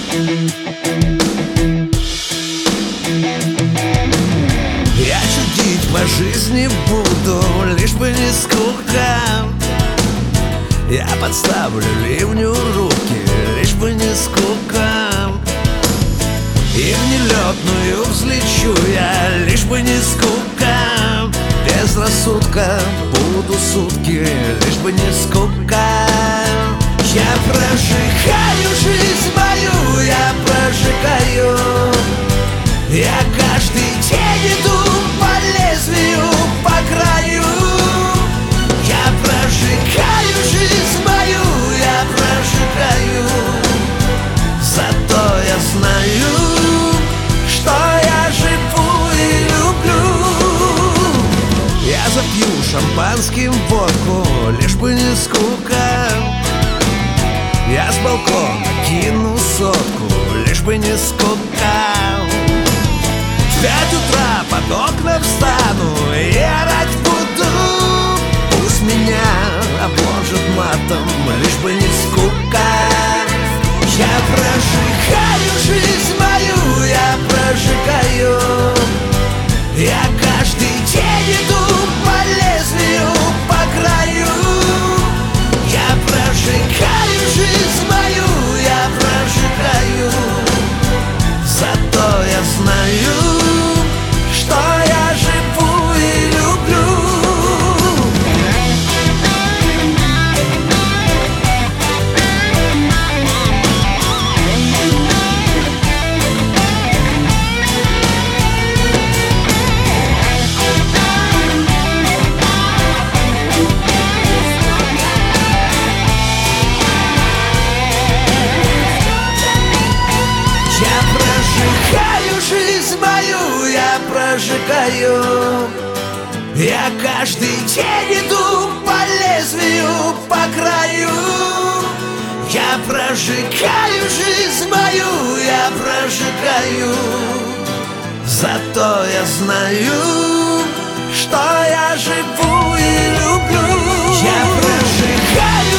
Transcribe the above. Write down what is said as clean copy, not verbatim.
Я чудить по жизни буду, лишь бы не скука. Я подставлю ливню руки, лишь бы не скука. И в нелетную взлечу я, лишь бы не скука. Без рассудка буду сутки, лишь бы не скука. Я прожигаю жизнь мою, я прожигаю. Я каждый день иду по лезвию, по краю. Я прожигаю жизнь мою, я прожигаю. Зато я знаю, что я живу и люблю. Я запью шампанским водку, лишь бы не скука. Я с балкона кину сотку, лишь бы не скука. В 5 утра под окна встану и орать буду. Пусть меня обложат матом, лишь бы не скука. Я прожигаю жизнь мою, я прожигаю. Я каждый день иду по лезвию, по краю. Я прожигаю жизнь мою, я прожигаю. Зато я знаю, что я живу и люблю. Я прожигаю жизнь мою, я прожигаю. Я каждый день иду по лезвию, по краю. Я прожигаю жизнь мою, я прожигаю. Зато я знаю, что я живу и люблю. Я прожигаю